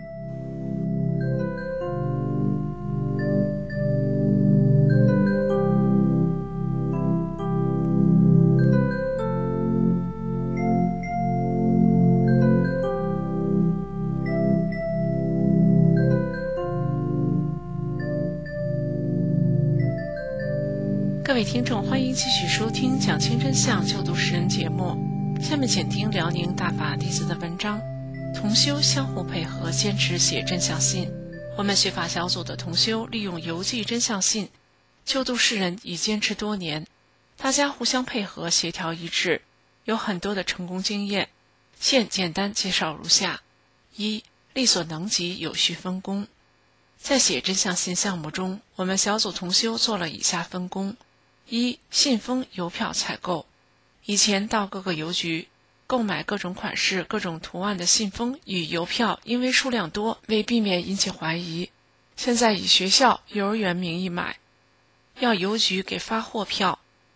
各位听众，欢迎继续收听讲清真相救度世人节目。下面请听辽宁大法弟子的文章，同修相互配合，坚持写真相信。我们学法小组的同修利用邮寄真相信救度世人已坚持多年，大家互相配合，协调一致，有很多的成功经验。现简单介绍如下：一、力所能及，有序分工。在写真相信项目中，我们小组同修做了以下分工：一、信封邮票采购。以前到各个邮局购买各种款式、各种图案的信封与邮票，因为数量多，为避免引起怀疑，现在以学校、幼儿园名义买，要邮局给发货票，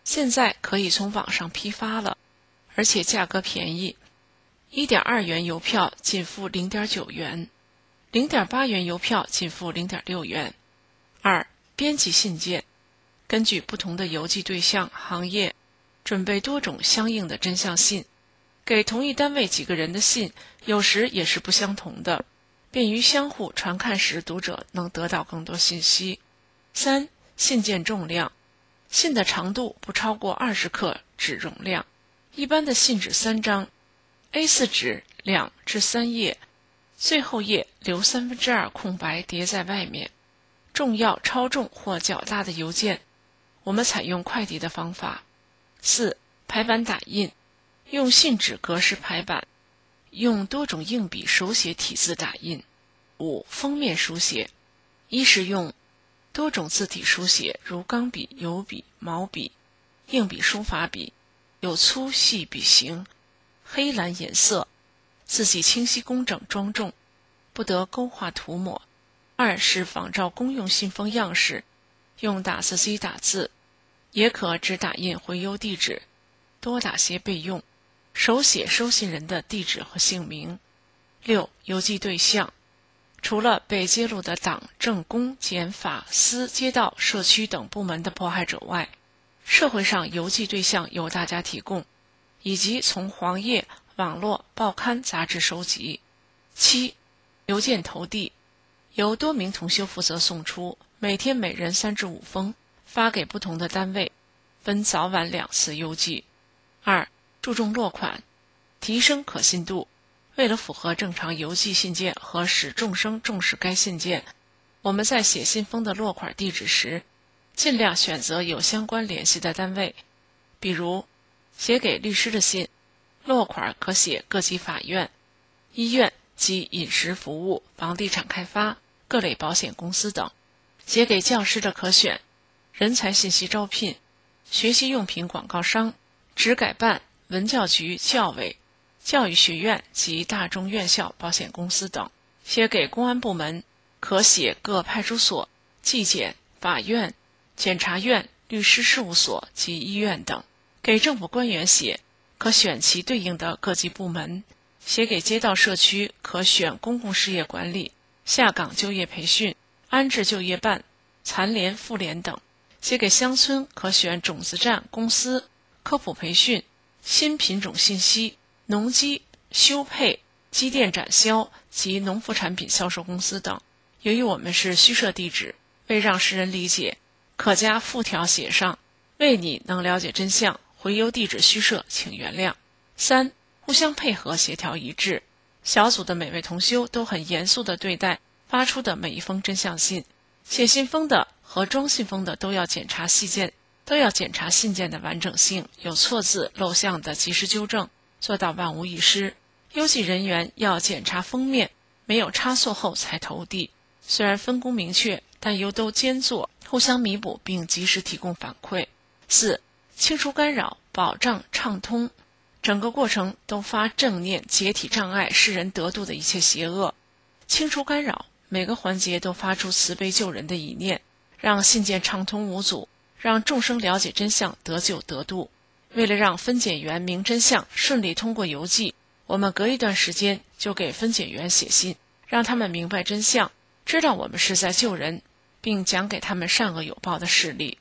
现在可以从网上批发了，而且价格便宜， 一点二元邮票仅付 零点九元， 零点八元邮票仅付 零点六元。二、编辑信件，根据不同的邮寄对象、行业，准备多种相应的真相信。给同一单位几个人的信，有时也是不相同的，便于相互传看时，读者能得到更多信息。三、信件重量，信的长度不超过二十克纸容量，一般的信纸三张， A 四 纸两至三页，最后页留三分之二空白叠在外面。重要超重或较大的邮件，我们采用快递的方法。四、排版打印，用信纸格式排版，用多种硬笔手写体字打印。五、封面书写，一是用多种字体书写，如钢笔、油笔、毛笔、硬笔书法笔，有粗细笔形，黑蓝颜色，字迹清晰工整庄重，不得勾画涂抹。二是仿照公用信封样式，用打字机打字，也可只打印回邮地址，多打些备用，手写收信人的地址和姓名。六、邮寄对象，除了被揭露的党、政、工、检、法、司、街道、社区等部门的迫害者外，社会上邮寄对象由大家提供，以及从黄页、网络、报刊、杂志收集。七、邮件投递，由多名同修负责送出，每天每人三至五封，发给不同的单位，分早晚两次邮寄。二、注重落款，提升可信度。为了符合正常邮寄信件和使众生重视该信件，我们在写信封的落款地址时，尽量选择有相关联系的单位，比如写给律师的信，落款可写各级法院、医院及饮食服务、房地产开发、各类保险公司等；写给教师的可选人才信息招聘、学习用品广告商、职改办、文教局、教委、教育学院及大中院校保险公司等；写给公安部门可写各派出所、纪检、法院、检察院、律师事务所及医院等；给政府官员写可选其对应的各级部门；写给街道社区可选公共事业管理、下岗就业培训、安置就业办、残联、妇联等；写给乡村可选种子站、公司、科普培训、新品种信息、农机、修配、机电展销及农副产品销售公司等。由于我们是虚设地址，为让世人理解，可加附条写上，为你能了解真相，回邮地址虚设，请原谅。三、互相配合，协调一致。小组的每位同修都很严肃地对待发出的每一封真相信，写信封的和装信封的都要检查信件，都要检查信件的完整性，有错字漏项的及时纠正，做到万无一失。邮寄人员要检查封面，没有差错后才投递。虽然分工明确，但又都兼做，互相弥补并及时提供反馈。四、清除干扰，保障畅通。整个过程都发正念，解体障碍，世人得度的一切邪恶。清除干扰，每个环节都发出慈悲救人的意念，让信件畅通无阻，让众生了解真相，得救得度。为了让分拣员明真相，顺利通过邮寄，我们隔一段时间就给分拣员写信，让他们明白真相，知道我们是在救人，并讲给他们善恶有报的事例。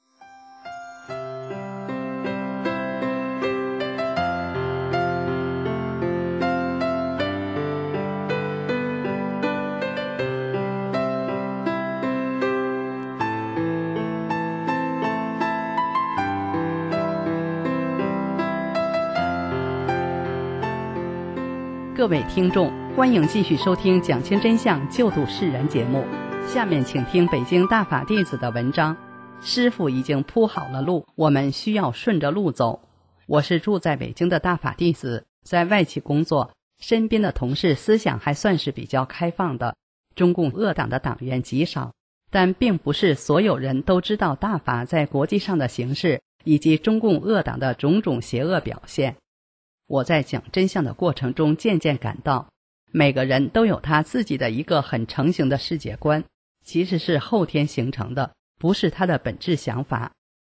各位听众，欢迎继续收听《讲清真相，救度世人》节目。下面请听北京大法弟子的文章。师父已经铺好了路，我们需要顺着路走。我是住在北京的大法弟子，在外企工作，身边的同事思想还算是比较开放的，中共恶党的党员极少，但并不是所有人都知道大法在国际上的形势以及中共恶党的种种邪恶表现。我在讲真相的过程中渐渐感到，每个人都有他自己的一个很成型的世界观，其实是后天形成的，不是他的本质想法。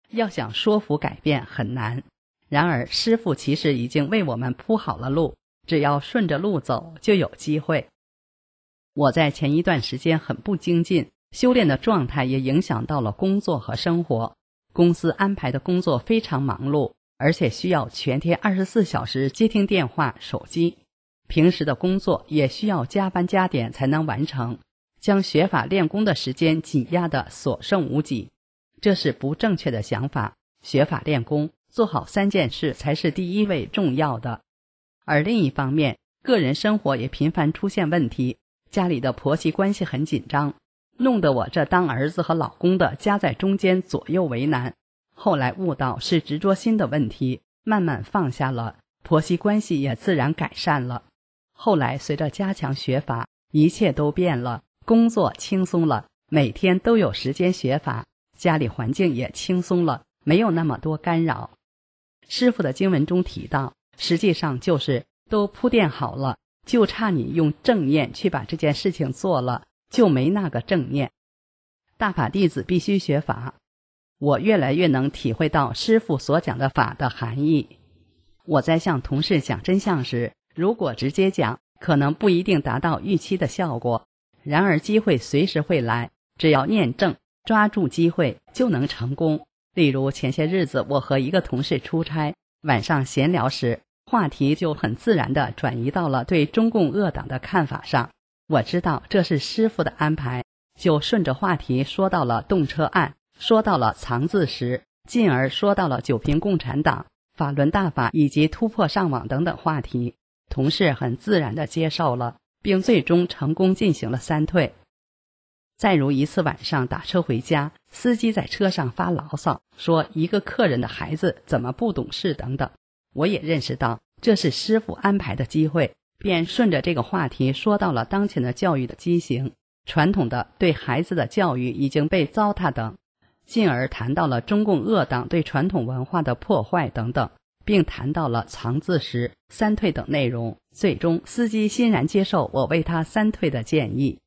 要想说服改变很难。然而师父其实已经为我们铺好了路，只要顺着路走就有机会。我在前一段时间很不精进，修炼的状态也影响到了工作和生活。公司安排的工作非常忙碌，而且需要全天二十四小时接听电话、手机。平时的工作也需要加班加点才能完成，将学法练功的时间挤压得所剩无几。这是不正确的想法。学法练功，做好三件事才是第一位重要的。而另一方面，个人生活也频繁出现问题，家里的婆媳关系很紧张，弄得我这当儿子和老公的夹在中间，左右为难。后来悟到是执着心的问题，慢慢放下了，婆媳关系也自然改善了。后来随着加强学法，一切都变了，工作轻松了，每天都有时间学法，家里环境也轻松了，没有那么多干扰。师父的经文中提到，实际上就是都铺垫好了，就差你用正念去把这件事情做了，就没那个正念。大法弟子必须学法，我越来越能体会到师父所讲的法的含义。我在向同事讲真相时，如果直接讲，可能不一定达到预期的效果。然而机会随时会来，只要念正，抓住机会就能成功。例如前些日子我和一个同事出差，晚上闲聊时，话题就很自然地转移到了对中共恶党的看法上。我知道这是师父的安排，就顺着话题说到了动车案，说到了藏字石，进而说到了九评共产党、法轮大法以及突破上网等等话题。同事很自然地接受了，并最终成功进行了三退。再如一次晚上打车回家，司机在车上发牢骚，说一个客人的孩子怎么不懂事等等。我也认识到这是师父安排的机会，便顺着这个话题说到了当前的教育的畸形，传统的对孩子的教育已经被糟蹋等，进而谈到了中共恶党对传统文化的破坏等等，并谈到了藏字石、三退等内容。最终司机欣然接受我为他三退的建议。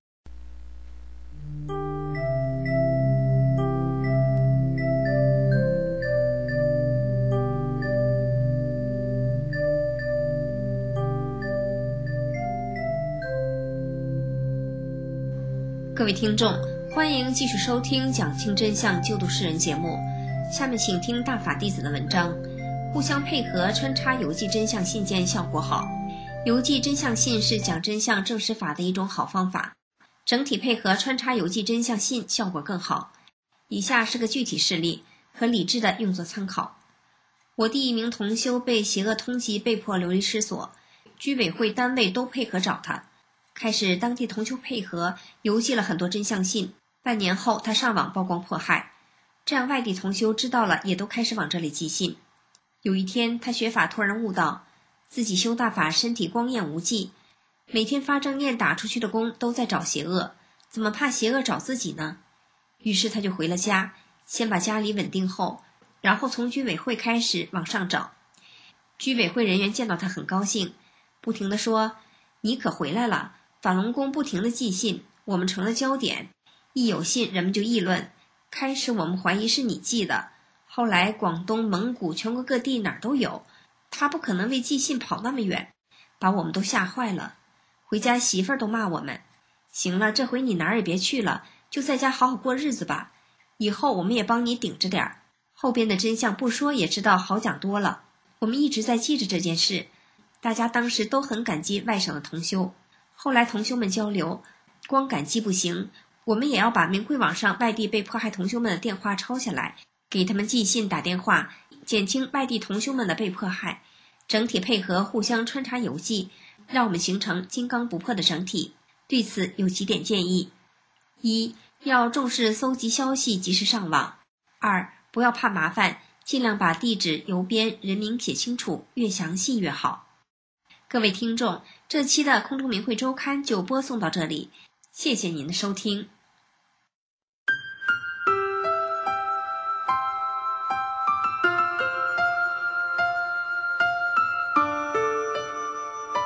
各位听众，欢迎继续收听讲清真相救度世人节目。下面请听大法弟子的文章，互相配合穿插邮寄真相信件效果好。邮寄真相信是讲真相证实法的一种好方法，整体配合穿插邮寄真相信效果更好。以下是个具体事例，可理智的用作参考。我弟一名同修被邪恶通缉，被迫流离失所，居委会单位都配合找他。开始当地同修配合邮寄了很多真相信，半年后他上网曝光迫害，这样外地同修知道了也都开始往这里寄信。有一天他学法突然悟到自己修大法身体光焰无忌，每天发正念打出去的功都在找邪恶，怎么怕邪恶找自己呢？于是他就回了家，先把家里稳定后，然后从居委会开始往上找。居委会人员见到他很高兴，不停地说，你可回来了，法轮功不停地寄信，我们成了焦点，一有信人们就议论，开始我们怀疑是你寄的，后来广东、蒙古全国各地哪儿都有，他不可能为寄信跑那么远，把我们都吓坏了。回家媳妇儿都骂我们，行了，这回你哪儿也别去了，就在家好好过日子吧，以后我们也帮你顶着点儿。后边的真相不说也知道好讲多了，我们一直在记着这件事。大家当时都很感激外省的同修，后来同修们交流，光感激不行，我们也要把明慧网上外地被迫害同修们的电话抄下来，给他们寄信打电话，减轻外地同修们的被迫害，整体配合互相穿插邮寄，让我们形成金刚不破的整体。对此有几点建议：一，要重视搜集消息，及时上网；二，不要怕麻烦，尽量把地址、邮编、人名写清楚，越详细越好。各位听众，这期的空中明慧周刊就播送到这里，谢谢您的收听。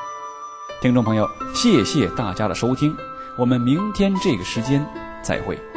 听众朋友，谢谢大家的收听，我们明天这个时间再会。